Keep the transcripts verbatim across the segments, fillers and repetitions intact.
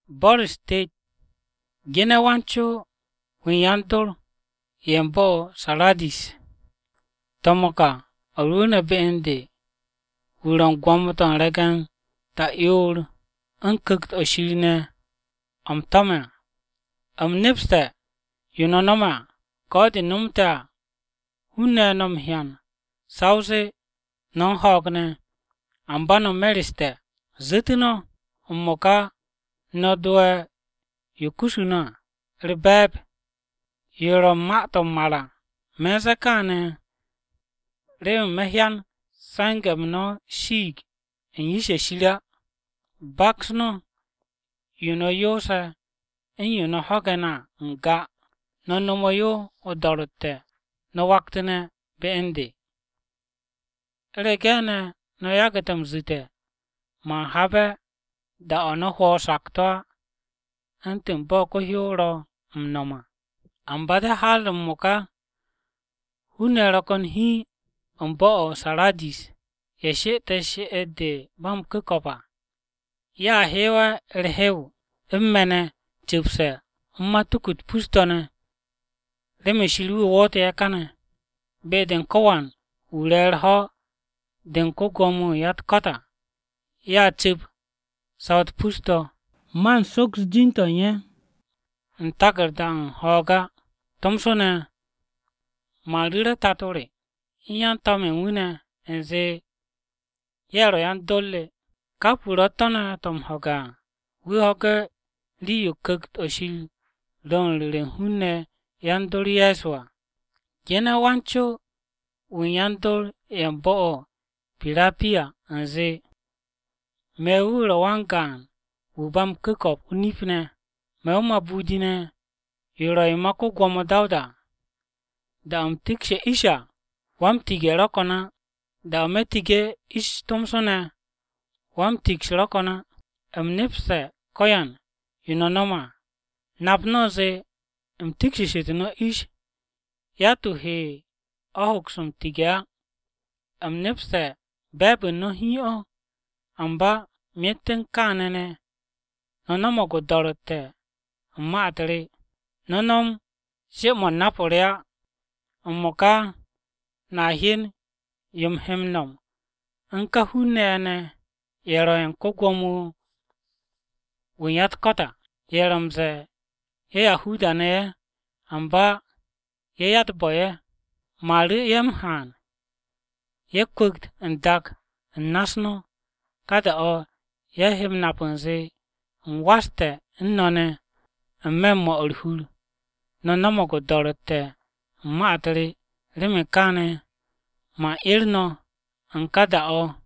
Bor State gene wancho winyantol yembo saladis tomoka aruna beende wuran gwamton regan ta yor unkukt oshirine am tama am nipste yunonoma god numta hunne nom hian sause non hogne ambano meriste zitino moka no doe yukusuna rebab yoro mato mala mezakane re mehian sangam no shig en yishe shila baksno yuno yosa en yuno hogana nga no nomoyo odorote no waktene beende regene no yagatam zite ma habe da ono ho sakta antum boko hyoro mnoma ambade hal moka hunero kon hi umbo saladis yeshe teshe ede bam kukopa ya hewa rehew immene chipse umma tukut pustone leme shilu wote yakane be den kowan uler ho den ko gomu yat kota ya chip south pusto man soks jinto nye ntagar dan hoga tomsone malira tatore yan tome wune enze yero yan dolle kapuro tona tom hoga wi hoga li yukukt oshil don lire hunne yan dori yeswa gena wancho winyandol yambo pirapia enze mewuro wangan ubam kukop unifne meuma budine yoro imako gomo dauda da amtikshe isha wam tige rokona da metige ish tomsone wam tiks rokona amnipse koyan yunonoma napnoze amtikshe shitino ish yatu he ahoksum tigea amnipse bebe no hiyo amba mieten kanene nonomo godorote matri nonom shemo naporea moka na hin yum hemnom anka hunene yero en kogomu winyat kota yeromze ye yahudane amba ye yat boye mari yem han ye kukt ndak nasno kada o ye hem naponze waste nnone mmemmo orhul nonomo godorote matri rimekane ma irno ankada o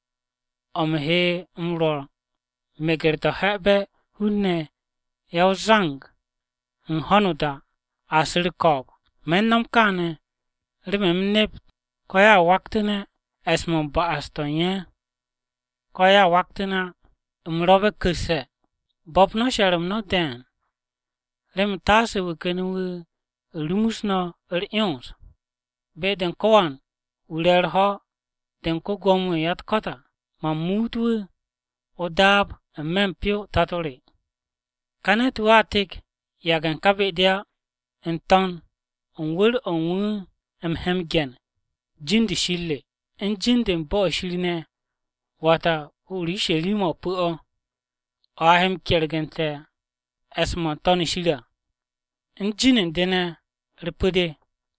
omhe mro megerto hebe hunne yaw zang nhonuda asir kog mennom kane rimem nep koya waktine esmo ba astonye koya waktina mrobe kuse bopno sherem no den rem tase wikenu rumusno er ions be den kowan uler ho den ko gomu yat kota mamutu odab mempio tatore kanet watik yagan kabedia enton onwur onwu emhemgen jindi shille en jindin bo shirine wata uri shelimo puo ahem kergente esmo toni shira en jinin dene ripude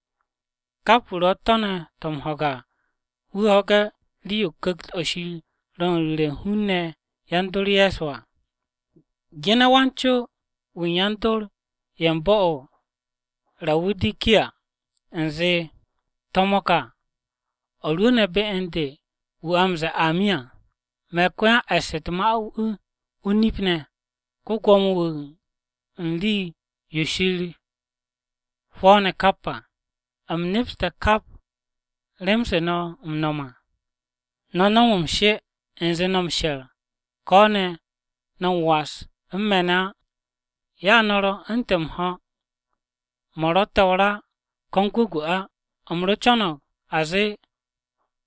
kapuro tone tom hoga wi hoga liu kukt oshil ron le hunne yandor yeswa gena wancho winyandor yambo rawudikia enze tomoka olune beende uamze amia mekwa esetma u unipne kogomu nli yushili fone kappa amnipste kap remse no mnoma nonomum she enze nom shel kone no was mmena ya noro entem ho morotora konkugua amro chono aze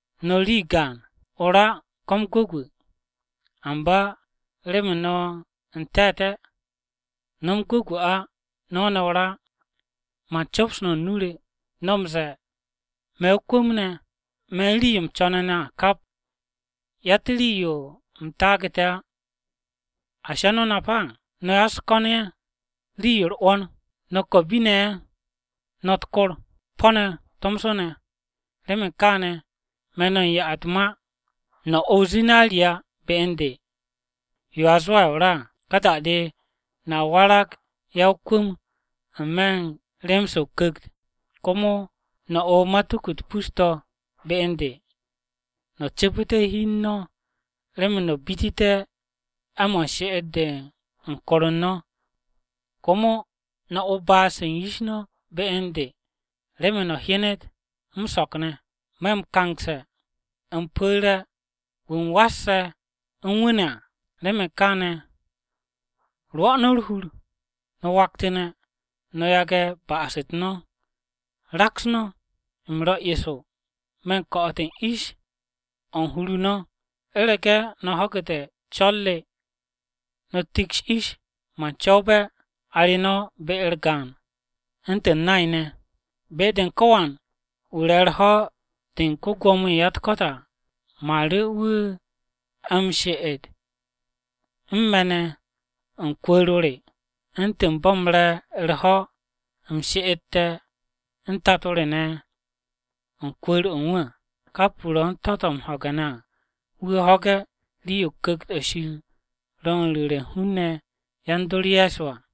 noligan ora komgugu amba remno ntete nom gugu a nona wara ma chops no nure nomze me kumne me liyum chonana kap yatli yo mtageta ashano na pa no askone liyur on no kobine not kor pone tomsone leme kane meno ya atma no original ya bende yo azwa ora kata de na warak yaukum amen remso kukt komo no o matukut pusto bende no chepute hinno leme no bitite amo sheede nkorono komo no o basen yishno bende leme no hinet msokne mem kangse mpura wun wassa nwuna leme kane ruanur hur no waktene no yage baasitno raksno imro yeso men kooten ish on huruno eleke no hokete cholle no tiks ish man chobe alino beergan ente naine beden kowan urerho den kugomu yat kota mare wu amsheed mmene nkwerore ente mbomre erho amsheete ntatore ne nkwer onwe kapuron totom hogana wu hoge liyo kukt ashil ron rire hunne yandori yaswa